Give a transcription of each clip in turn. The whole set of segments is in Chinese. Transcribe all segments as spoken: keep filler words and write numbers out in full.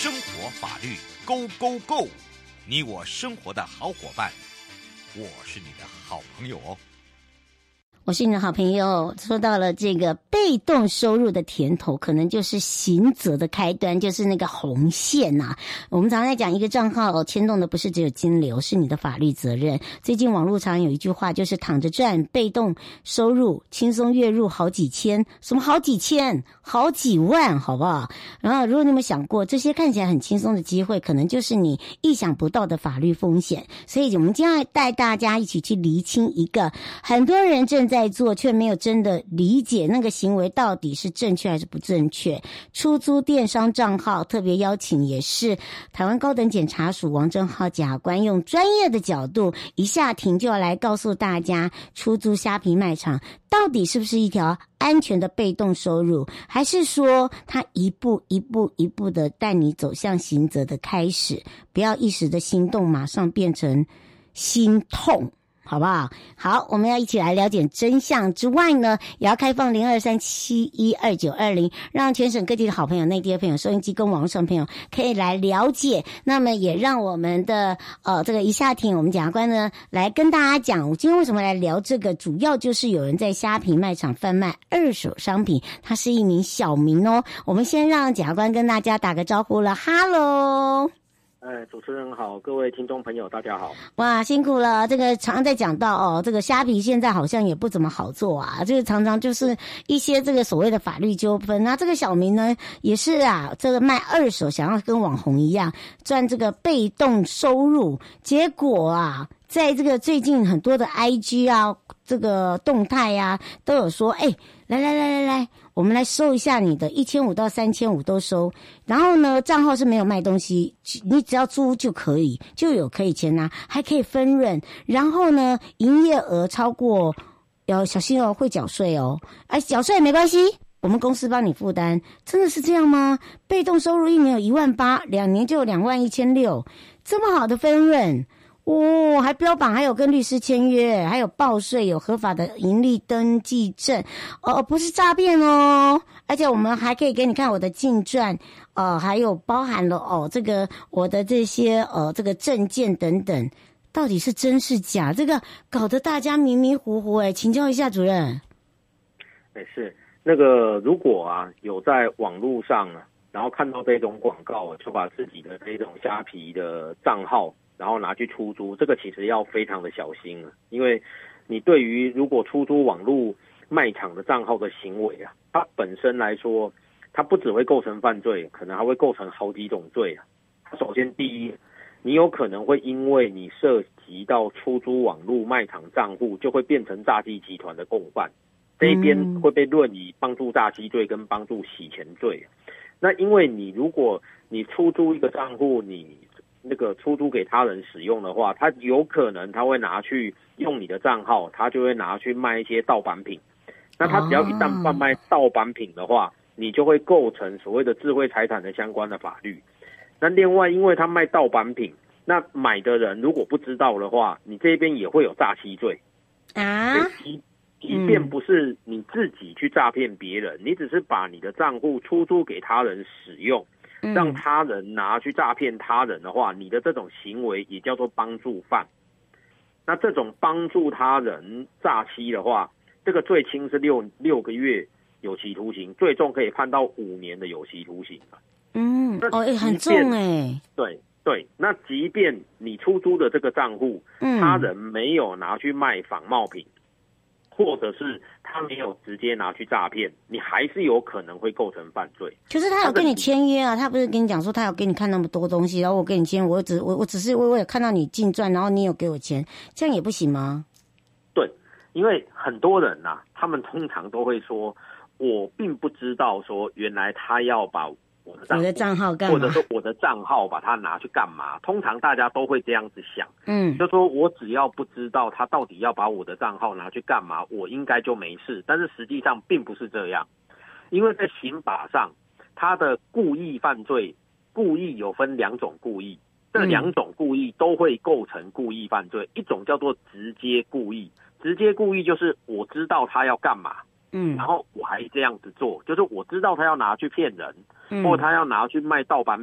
生活法律 Go Go Go， 你我生活的好伙伴，我是你的好朋友哦。 我是你的好朋友。说到了这个被动收入的甜头，可能就是刑责的开端，就是那个红线呐、啊。我们常常在讲，一个账号牵动的不是只有金流，是你的法律责任。最近网络常有一句话，就是躺着赚，被动收入轻松月入好几千，什么好几千，好几万，好不好？然后如果你们想过，这些看起来很轻松的机会，可能就是你意想不到的法律风险。所以我们今天要带大家一起去厘清一个很多人正在做却没有真的理解那个行为到底是正确还是不正确。出租电商账号特别邀请也是台湾高等检察署王正浩检察官，用专业的角度一下庭就要来告诉大家，出租虾皮卖场到底是不是一条安全的被动收入，还是说它一步一步一步的带你走向刑责的开始。不要一时的心动马上变成心痛，好不好？好，我们要一起来了解真相之外呢，也要开放零二三七一二九二零，让全省各地的好朋友、内地的朋友、收音机跟网络上的朋友可以来了解。那么也让我们的呃这个一下庭，我们检察官呢来跟大家讲，我今天为什么来聊这个，主要就是有人在虾皮卖场贩卖二手商品，他是一名小民哦。我们先让检察官跟大家打个招呼了，哈喽。 哎，主持人好，各位听众朋友大家好。 哇，辛苦了。这个常常在讲到哦，这个虾皮现在好像也不怎么好做啊，这个常常就是一些这个所谓的法律纠纷。那这个小民呢也是啊，这个卖二手想要跟网红一样赚这个被动收入，结果啊在这个最近很多的 I G 啊这个动态啊都有说，哎，来来来来来，我们来收一下你的一千五到三千五都收。然后呢，账号是没有卖东西，你只要租就可以，就有可以钱拿，还可以分润。然后呢，营业额超过，要小心哦，会缴税哦。哎，缴税没关系，我们公司帮你负担。真的是这样吗？被动收入一年有一万八，两年就有两万一千六，这么好的分润。哦，还标榜还有跟律师签约，还有报税，有合法的盈利登记证，哦，不是诈骗哦。而且我们还可以给你看我的净赚，呃，还有包含了哦，这个我的这些呃这个证件等等，到底是真是假？这个搞得大家迷迷糊糊哎，请教一下主任。 哎，是那个如果啊有在网络上啊，然后看到这种广告，就把自己的这种虾皮的账号，然后拿去出租，这个其实要非常的小心啊，因为你对于如果出租网络卖场的账号的行为啊，它本身来说，它不只会构成犯罪，可能还会构成好几种罪啊。首先，第一，你有可能会因为你涉及到出租网络卖场账户，就会变成诈欺集团的共犯，这一边会被论以帮助诈欺罪跟帮助洗钱罪。那因为你如果你出租一个账户，你那个出租给他人使用的话，他有可能他会拿去用你的账号，他就会拿去卖一些盗版品。那他只要一旦贩卖盗版品的话，你就会构成所谓的智慧财产的相关的法律。那另外，因为他卖盗版品，那买的人如果不知道的话，你这边也会有诈欺罪啊。即即便不是你自己去诈骗别人，嗯，你只是把你的账户出租给他人使用，让他人拿去诈骗他人的话，你的这种行为也叫做帮助犯。那这种帮助他人诈欺的话，这个最轻是六六个月有期徒刑，最重可以判到五年的有期徒刑。 嗯，哦，欸，很重哎。 对对，那即便你出租的这个账户，嗯，他人没有拿去卖仿冒品，或者是他没有直接拿去诈骗，你还是有可能会构成犯罪。 可是他有跟你签约啊，他不是跟你讲说他有给你看那么多东西，然后我跟你签，我只我我只是我我有看到你净赚，然后你有给我钱，这样也不行吗？ 对，因为很多人呐，啊，他们通常都会说，我并不知道说原来他要把我的账我的账号干嘛， 或者说我的账号把它拿去干嘛？通常大家都会这样子想， 嗯， 就说我只要不知道他到底要把我的账号拿去干嘛，我应该就没事。但是实际上并不是这样，因为在刑法上，他的故意犯罪，故意有分两种故意，这两种故意都会构成故意犯罪。一种叫做直接故意，直接故意就是我知道他要干嘛。嗯，然后我还这样子做，就是我知道他要拿去骗人，嗯，或他要拿去卖盗版品，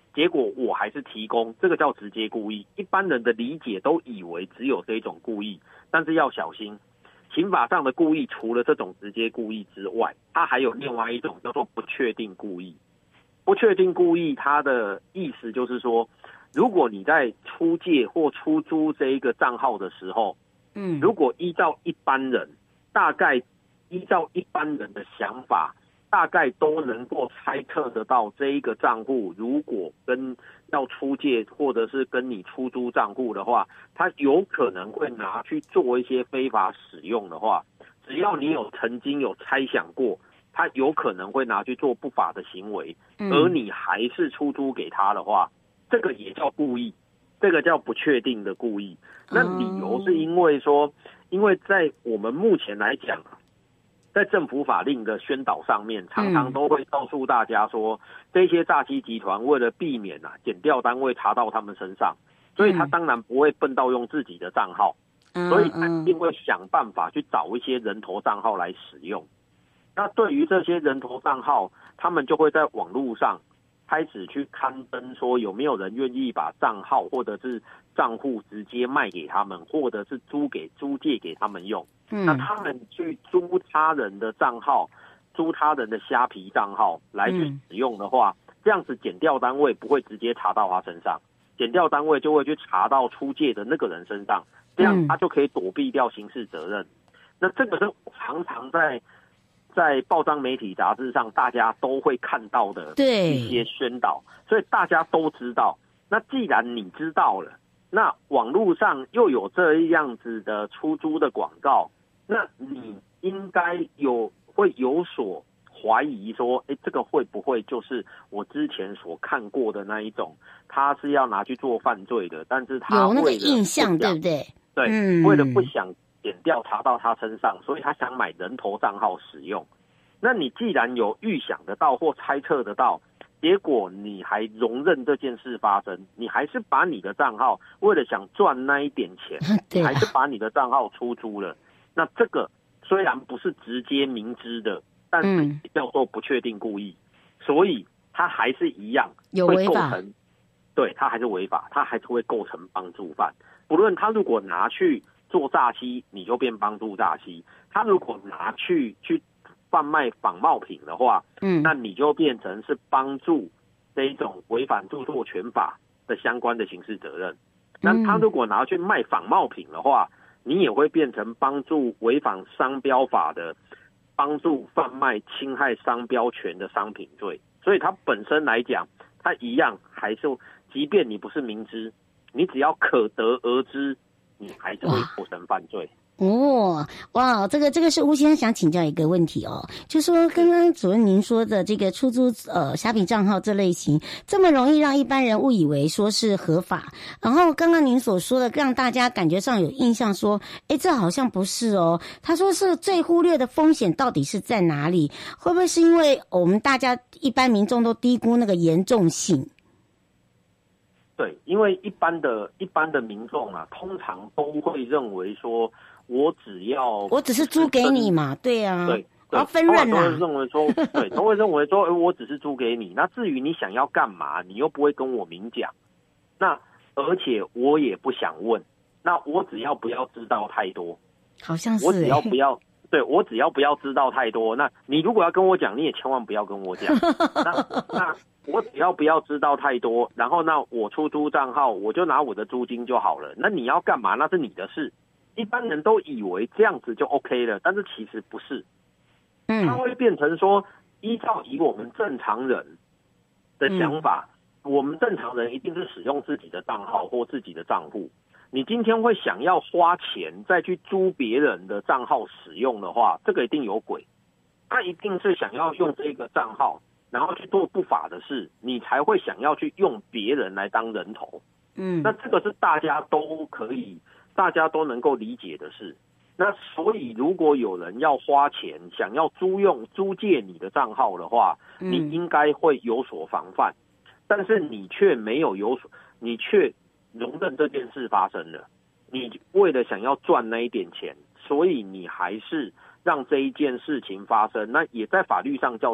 结果我还是提供，这个叫直接故意。一般人的理解都以为只有这种故意，但是要小心，刑法上的故意除了这种直接故意之外，它还有另外一种叫做不确定故意。不确定故意它的意思就是说，如果你在出借或出租这一个账号的时候，嗯，如果依照一般人，大概依照一般人的想法，大概都能够猜测得到这一个账户如果跟要出借或者是跟你出租账户的话，他有可能会拿去做一些非法使用的话，只要你有曾经有猜想过他有可能会拿去做不法的行为，而你还是出租给他的话，这个也叫故意，这个叫不确定的故意。那理由是因为说，因为在我们目前来讲，在政府法令的宣导上面，常常都会告诉大家说，嗯、这些诈欺集团为了避免啊检调单位查到他们身上，所以他当然不会笨到用自己的账号，嗯、所以他一定会想办法去找一些人头账号来使用。那对于这些人头账号，他们就会在网络上开始去刊登说有没有人愿意把账号或者是账户直接卖给他们，或者是租给租借给他们用。嗯、那他们去租他人的账号，租他人的虾皮账号来去使用的话，嗯、这样子检调单位不会直接查到他身上，检调单位就会去查到出借的那个人身上，这样他就可以躲避掉刑事责任。嗯、那这个是常常在在报章媒体杂志上大家都会看到的一些宣导，所以大家都知道。那既然你知道了，那网络上又有这样子的出租的广告，那你应该有会有所怀疑说，哎，这个会不会就是我之前所看过的那一种，他是要拿去做犯罪的，但是他有那个印象，对不对？ 对，嗯、为了不想检调查到他身上，所以他想买人头账号使用。那你既然有预想得到或猜测得到，结果你还容忍这件事发生，你还是把你的账号为了想赚那一点钱，你还是把你的账号出租了。那这个虽然不是直接明知的，但是叫做不确定故意，嗯、所以它还是一样会构成，对，它还是违法，它还是会构成帮助犯。不论他如果拿去做诈欺，你就变帮助诈欺；他如果拿去去贩卖仿冒品的话，嗯，那你就变成是帮助这一种违反著作权法的相关的刑事责任。那他如果拿去卖仿冒品的话，你也会变成帮助违反商标法的，帮助贩卖侵害商标权的商品罪。所以它本身来讲，它一样还是，即便你不是明知，你只要可得而知，你还是会构成犯罪。 哦，哇，这个这个是吴先生想请教一个问题哦，就说刚刚主任您说的这个出租呃虾皮账号这类型，这么容易让一般人误以为说是合法，然后刚刚您所说的让大家感觉上有印象说，诶，这好像不是哦。他说是最忽略的风险到底是在哪里？会不会是因为我们大家一般民众都低估那个严重性？ 对，因为一般的一般的民众啊，通常都会认为说，我只要我只是租给你嘛，对啊， 对， 我要分润啦， 都会认为说，对，都会认为说，我只是租给你。那至于你想要干嘛，你又不会跟我明讲，那而且我也不想问，那我只要不要知道太多， 好像是、欸， 我只要不要，对我只要不要知道太多。那你如果要跟我讲，你也千万不要跟我讲。那那我只要不要知道太多，然后那我出租账号，我就拿我的租金就好了。那你要干嘛，那是你的事。一般人都以为这样子就 OK 了，但是其实不是。嗯，它会变成说，依照以我们正常人的想法，嗯、我们正常人一定是使用自己的账号或自己的账户。你今天会想要花钱再去租别人的账号使用的话，这个一定有鬼。他一定是想要用这个账号，然后去做不法的事，你才会想要去用别人来当人头。嗯，那这个是大家都可以。大家都能够理解的事。那所以如果有人要花钱想要租用租借你的账号的话，你应该会有所防范，但是你却没有有所，你却容忍这件事发生了。你为了想要赚那一点钱，所以你还是让这一件事情发生，那也在法律上叫做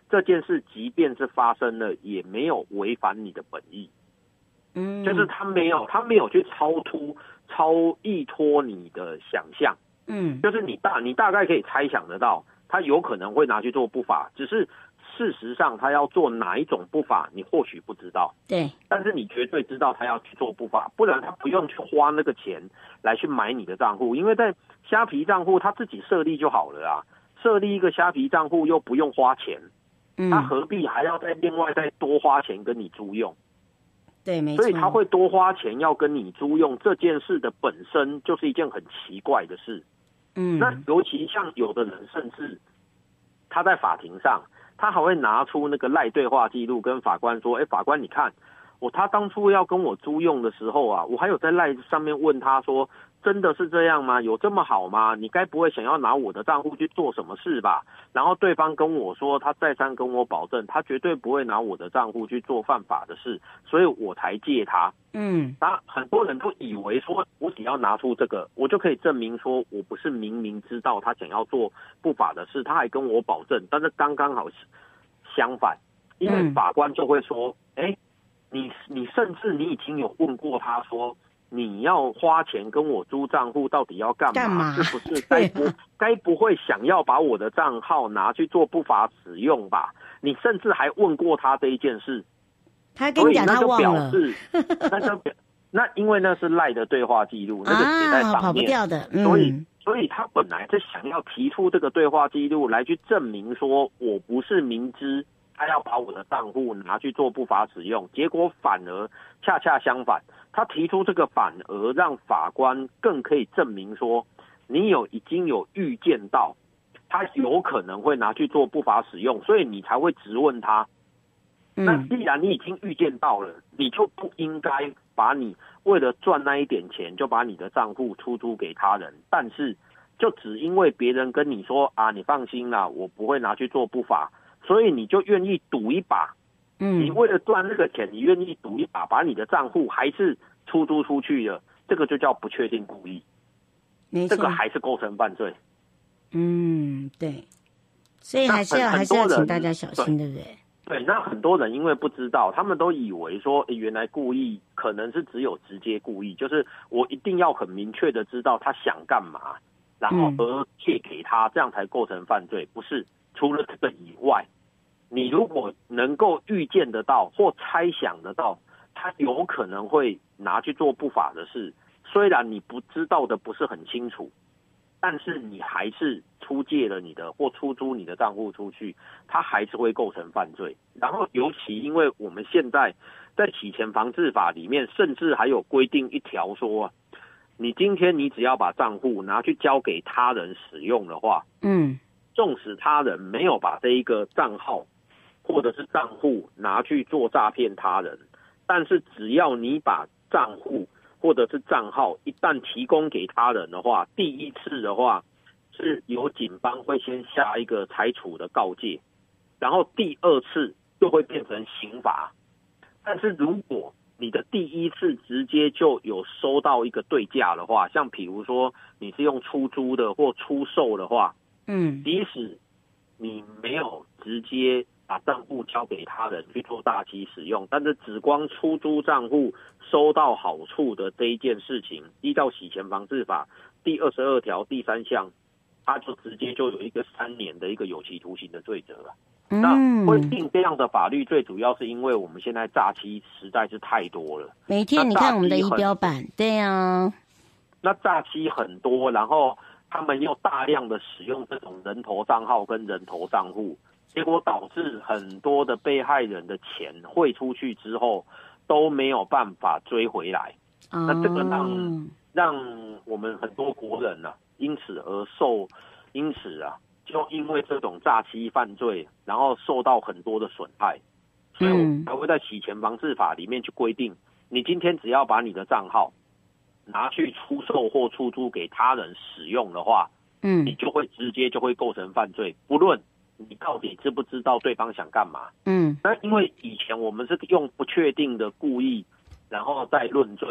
这件事即便是发生了，也没有违反你的本意。 嗯， 就是他没有，他没有去超突、超依托你的想象。 嗯， 就是你大你大概可以猜想得到，他有可能会拿去做不法，只是事实上他要做哪一种不法，你或许不知道。 对， 但是你绝对知道他要去做不法，不然他不用去花那个钱来去买你的账户，因为在虾皮账户他自己设立就好了啊，设立一个虾皮账户又不用花钱，他何必还要再另外再多花钱跟你租用？ 对，没错。 所以他会多花钱要跟你租用这件事的本身就是一件很奇怪的事。 嗯， 那尤其像有的人，甚至他在法庭上，他还会拿出那个赖对话记录跟法官说：“哎，法官，你看我他当初要跟我租用的时候啊，我还有在赖上面问他说，真的是这样吗？有这么好吗？你该不会想要拿我的账户去做什么事吧？”然后对方跟我说，他再三跟我保证，他绝对不会拿我的账户去做犯法的事，所以我才借他。 嗯， 他很多人都以为说，我只要拿出这个，我就可以证明说我不是明明知道他想要做不法的事，他还跟我保证。但是刚刚好相反，因为法官就会说，哎、嗯，你你甚至你已经有问过他说，你要花钱跟我租账户到底要干嘛？ 干嘛？ 是不是该不该不会想要把我的账号拿去做不法使用吧？你甚至还问过他这一件事。 他跟你讲他忘了， 所以那就表示，那就表那因为那是赖的对话记录，那个写在上面， 啊、跑不掉的。嗯、 所以所以他本来是想要提出这个对话记录来去证明说我不是明知他要把我的账户拿去做不法使用，结果反而恰恰相反，他提出这个反而让法官更可以证明说你有已经有预见到他有可能会拿去做不法使用，所以你才会质问他。那既然你已经预见到了，你就不应该把你为了赚那一点钱就把你的账户出租给他人，但是就只因为别人跟你说啊，你放心啦，我不会拿去做不法，所以你就愿意赌一把。嗯，你为了赚这个钱，你愿意赌一把，把你的账户还是出租出去了，这个就叫不确定故意， 没错， 这个还是构成犯罪。 嗯，对，所以还是要还是要请大家小心，对不对？ 对，那很多人因为不知道，他们都以为说，诶，原来故意可能是只有直接故意，就是我一定要很明确的知道他想干嘛，然后而借给他，这样才构成犯罪。不是，除了这个以外，你如果能够预见得到或猜想得到，他有可能会拿去做不法的事，虽然你不知道的不是很清楚，但是你还是出借了你的或出租你的账户出去，它还是会构成犯罪。然后尤其因为我们现在在洗钱防治法里面，甚至还有规定一条说，你今天你只要把账户拿去交给他人使用的话，嗯，纵使他人没有把这一个账号或者是账户拿去做诈骗他人，但是只要你把账户或者是账号一旦提供给他人的话，第一次的话是由警方会先下一个裁处的告诫，然后第二次就会变成刑罚。但是如果你的第一次直接就有收到一个对价的话，像比如说你是用出租的或出售的话，嗯，即使你没有直接把账户交给他人去做诈欺使用，但是只光出租账户收到好处的这一件事情，依照洗钱防治法第二十二条第三项，他就直接就有一个三年的一个有期徒刑的罪责了。嗯、那会定这样的法律，最主要是因为我们现在诈欺实在是太多了。 每天你看我们的仪表板，对啊， 那诈欺很多，然后他们又大量的使用这种人头账号跟人头账户，结果导致很多的被害人的钱汇出去之后都没有办法追回来。哦、那这个让让我们很多国人啊，因此而受，因此啊，就因为这种诈欺犯罪，然后受到很多的损害，所以我们才会在洗钱防治法里面去规定，你今天只要把你的账号拿去出售或出租给他人使用的话，嗯，你就会直接就会构成犯罪，不论你到底知不知道对方想干嘛。嗯，那因为以前我们是用不确定的故意，然后再论罪，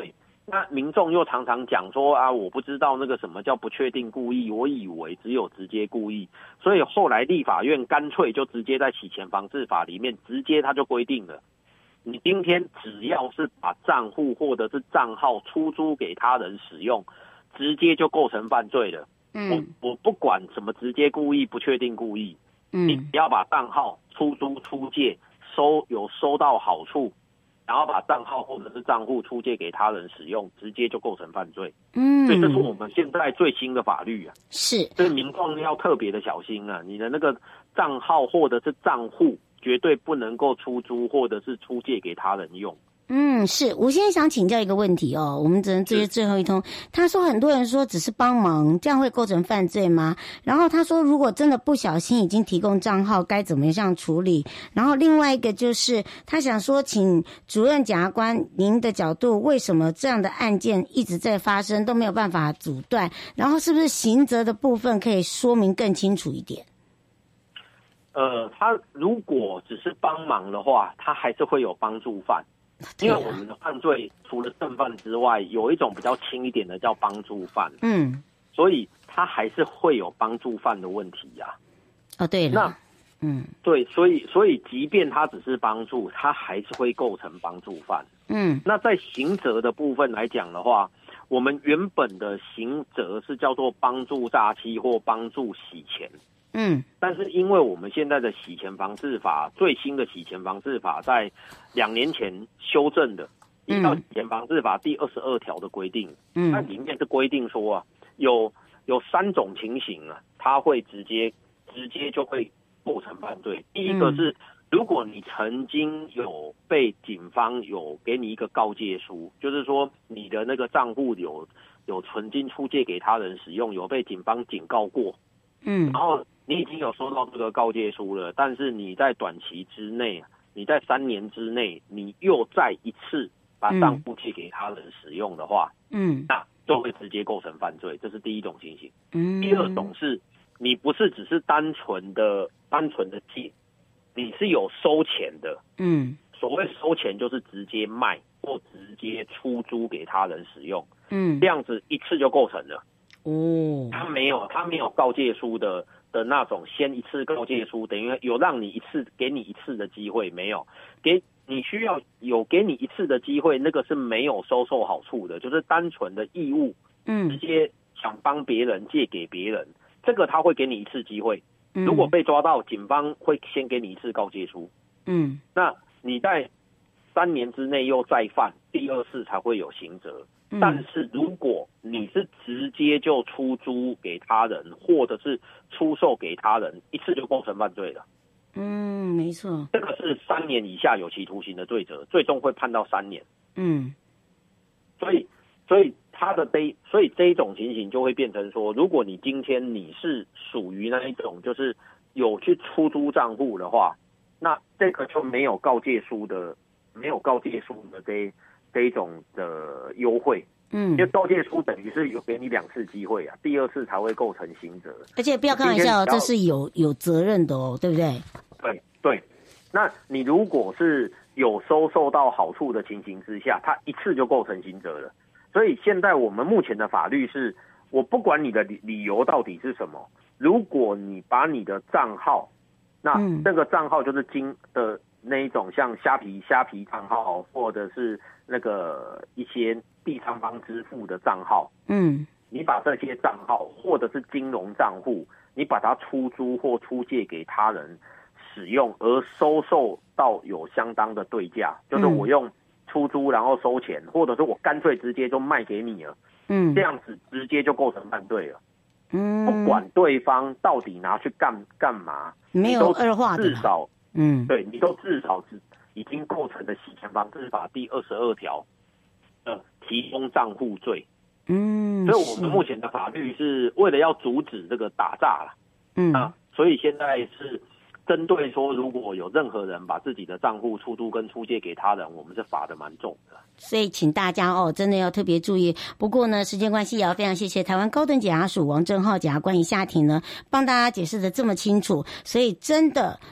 那民众又常常讲说啊，我不知道那个什么叫不确定故意，我以为只有直接故意，所以后来立法院干脆就直接在洗钱防治法里面直接他就规定了，你今天只要是把账户或者是账号出租给他人使用，直接就构成犯罪了。嗯，我我不管什么直接故意、不确定故意，嗯，你只要把账号出租、出借、收有收到好处。然后把账号或者是账户出借给他人使用，直接就构成犯罪。嗯，所以这是我们现在最新的法律啊。 是， 所以民众要特别的小心啊！你的那个账号或者是账户，绝对不能够出租或者是出借给他人用。 嗯，是我现在想请教一个问题哦，我们只能接最后一通。他说很多人说只是帮忙，这样会构成犯罪吗？然后他说如果真的不小心已经提供账号，该怎么样处理？然后另外一个就是他想说，请主任检察官您的角度，为什么这样的案件一直在发生都没有办法阻断？然后是不是刑责的部分可以说明更清楚一点？ 呃，他如果只是帮忙的话，他还是会有帮助犯。因为我们的犯罪除了正犯之外，有一种比较轻一点的叫帮助犯，嗯，所以他还是会有帮助犯的问题呀、 啊。哦，对了， 那嗯，对，所以所以即便他只是帮助，他还是会构成帮助犯。嗯，那在刑责的部分来讲的话，我们原本的刑责是叫做帮助诈欺或帮助洗钱。嗯，但是因为我们现在的洗钱防治法，最新的洗钱防治法在两年前修正的，依照洗钱防治法第二十二条的规定，嗯，它里面是规定说啊，有有三种情形啊，它会直接直接就会构成犯罪。第一个是，如果你曾经有被警方有给你一个告诫书，就是说你的那个账户有有存金出借给他人使用，有被警方警告过。嗯，然后你已经有收到这个告诫书了，但是你在短期之内，你在三年之内，你又再一次把账户借给他人使用的话，嗯，那就会直接构成犯罪，这是第一种情形。嗯，第二种是，你不是只是单纯的单纯的借，你是有收钱的。嗯，所谓收钱就是直接卖或直接出租给他人使用。嗯，这样子一次就构成了。哦，他没有，他没有告诫书的的那种，先一次告诫书，等于有让你一次，给你一次的机会，没有给你需要有给你一次的机会，那个是没有收受好处的，就是单纯的义务，嗯，直接想帮别人借给别人，这个他会给你一次机会，嗯，如果被抓到，警方会先给你一次告诫书，嗯，那你在三年之内又再犯，第二次才会有刑责。但是如果你是直接就出租给他人，或者是出售给他人，一次就构成犯罪了。 嗯，没错， 这个是三年以下有期徒刑的罪责，最终会判到三年。嗯，所以所以他的这所以这一种情形就会变成说，如果你今天你是属于那一种就是有去出租账户的话，那这个就没有告诫书的，没有告诫书的这一。这一种的优惠，嗯，因为告诫书等于是有给你两次机会啊，第二次才会构成刑责。 而且不要开玩笑，这是有有责任的哦，对不对？ 对对，那你如果是有收受到好处的情形之下，它一次就构成刑责了。所以现在我们目前的法律是，我不管你的理理由到底是什么，如果你把你的账号，那这个账号就是金的那一种，像虾皮虾皮账号，或者是那个一些第三方支付的账号，嗯，你把这些账号或者是金融账户，你把它出租或出借给他人使用，而收受到有相当的对价，就是我用出租然后收钱，或者是我干脆直接就卖给你了，嗯，这样子直接就构成犯罪了。嗯，不管对方到底拿去干干嘛， 没有二话的， 至少，嗯，对，你都至少是已经构成的洗钱防治法第二十二条的提供账户罪。嗯，所以我们目前的法律是为了要阻止这个打诈啦，嗯啊，所以现在是针对说，如果有任何人把自己的账户出租跟出借给他人，我们是罚的蛮重的。 所以请大家哦，真的要特别注意。不过呢，时间关系也要非常谢谢台湾高等检察署王正浩检察官以下庭呢，帮大家解释的这么清楚。所以真的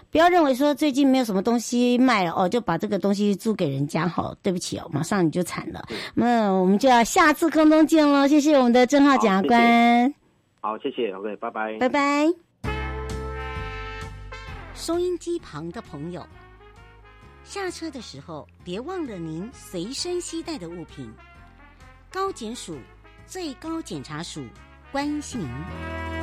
不要认为说最近没有什么东西卖了哦，就把这个东西租给人家好，对不起哦，马上你就惨了。那我们就要下次空中见喽，谢谢我们的郑浩检察官。 好，谢谢 ，OK， 拜拜， 拜拜。收音机旁的朋友，下车的时候别忘了您随身携带的物品。高检署最高检察署关心您。